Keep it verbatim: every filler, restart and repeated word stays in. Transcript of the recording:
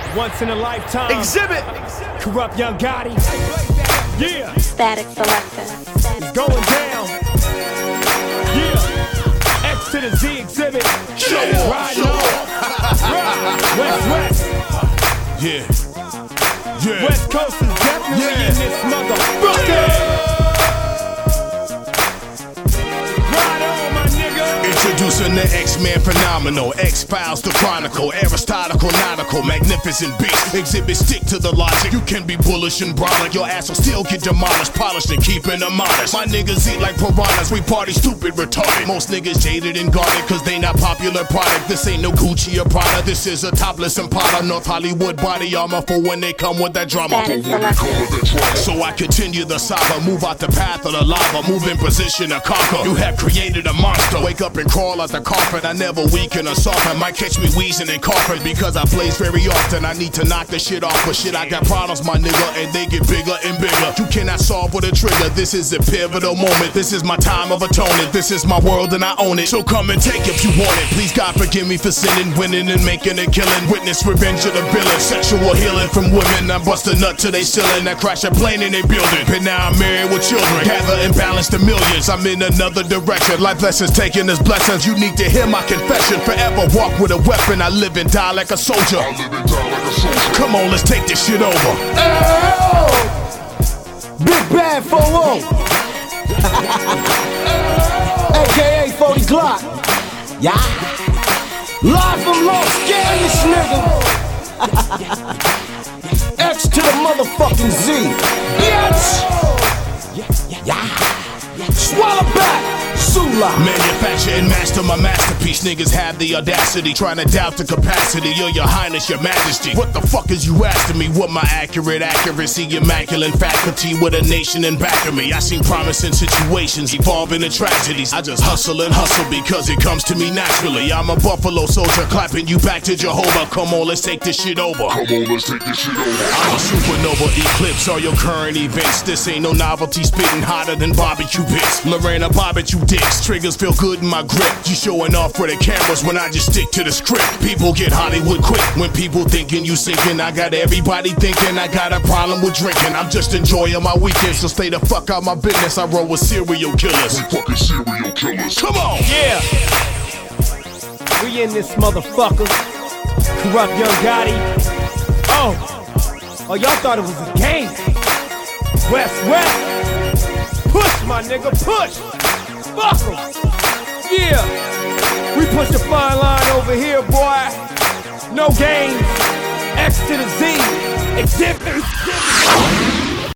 Once in a lifetime. Exhibit. Corrupt Young Gotti. Yeah. Static Selector. It's going down. Yeah. X to the Z Exhibit. Show off. Riding Show on. Ride. West West. Yeah. Yeah. West Coast is definitely Yeah. in this motherfucker. Ride on, my nigga. Introducing the X-Man phenomenal, X-Files the Chronicle, Aristotle nautical, magnificent beast. Exhibit stick to the logic. You can be bullish and brolic, your ass will still get demolished, polished and keeping them modest. My niggas eat like piranhas, we party stupid, retarded. Most niggas jaded and guarded, cause they not popular product. This ain't no Gucci or Prada, this is a topless Impala. North Hollywood body armor for when they come with that drama. Static Selector. So I continue the saga, move out the path of the lava, move in position to conquer. You have created a monster, wake up and crawl out the coffin. I never weaken or soften, might catch me wheezing and coughing because I blaze very often. I need to knock the shit off, but shit I got problems, my nigga, and they get bigger and bigger. You cannot solve with a trigger, this is a pivotal moment. This is my time of atonement, this is my world and I own it. So come and take if you want it. Please God forgive me for sinning, winning and making a killing. Witness revenge of the villain, sexual healing from women. I bust a nut till they ceiling, I crash a plane in they building. But now I'm married with children, gather and balance the millions. I'm in another direction, life lessons taken as blessings. You need to hear my confession, forever walk with a weapon. I live and die like a soldier. I live and die like a soldier. Come on, let's take this shit over. Oh! Big Bad four oh A K A forty Glock. Yeah. Live from Los Angeles, nigga. X to the motherfucking Z. Bitch. Yeah. Swallow back. Sula. Manufacture and master my masterpiece. Niggas have the audacity, trying to doubt the capacity of your highness, your majesty. What the fuck is you asking me? What my accurate accuracy, immaculate faculty with a nation in back of me. I seen promising situations evolve into tragedies. I just hustle and hustle because it comes to me naturally. I'm a Buffalo soldier clapping you back to Jehovah. Come on, let's take this shit over. Come on, let's take this shit over. I'm a supernova eclipse all your current events. This ain't no novelty, spitting hotter than barbecue bits. Lorena barbecue dicks, triggers feel good in my grip. You showing off for the cameras when I just stick to the script. People get Hollywood quick when people thinking you sinking. I got everybody thinking I got a problem with drinking. I'm just enjoying my weekend, so stay the fuck out my business. I roll with serial killers. We fucking serial killers. Come on! Yeah. We in this motherfucker. Corrupt Young Gotti. Oh. Oh, y'all thought it was a game. West West. Push, my nigga, push. Fuck 'em. Yeah. We push the fine line over here, boy. No games. X to the Z. Exhibit.